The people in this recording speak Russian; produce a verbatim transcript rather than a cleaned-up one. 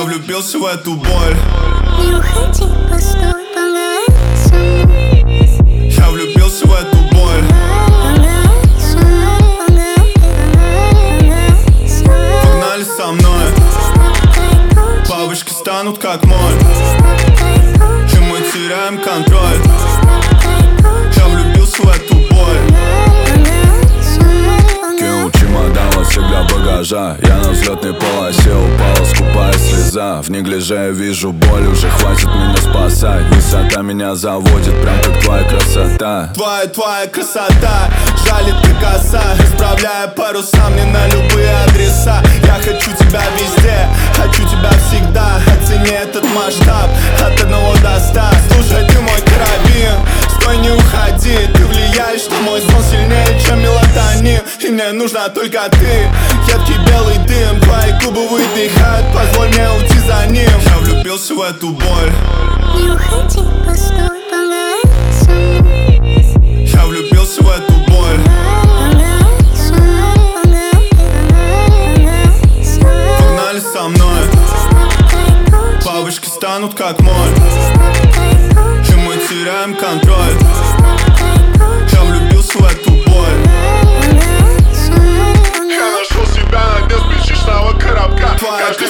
влюбился в эту боль. Не уходи, постой, поговори со мной. Я влюбился в эту боль. Поговори со мной, поговори со мной. Погнали со мной. Бабочки станут как моль, и мы теряем контроль. Я влюбился в эту боль. Кинул чемодан во все для багажа. Я на взлетной полосе упала скупая слеза. В неглиже я вижу боль, уже хватит меня спасать. Высота меня заводит, прям как твоя красота. Твоя, твоя красота жалит как коса, исправляя паруса мне на любые адреса. Я хочу тебя везде, хочу тебя всегда. Оцени этот масштаб от одного до ста. Слушай, ты мой карабин, стой, не уходи. Ты влияешь на мой сон сильнее, чем мелатонин. И мне нужна только ты, едкий белый дым. Твои губы выдыхают, позволь мне уйти за ним. Я влюбился в эту боль. Не уходи, постой, поговори со мной. Я влюбился в эту боль. Поговори со мной, поговори со мной. Погнали со мной. Бабочки станут как моль, и мы теряем контроль. Я влюбился в эту боль. Я нашел себя на дне спичечного коробка. Твоя Каждый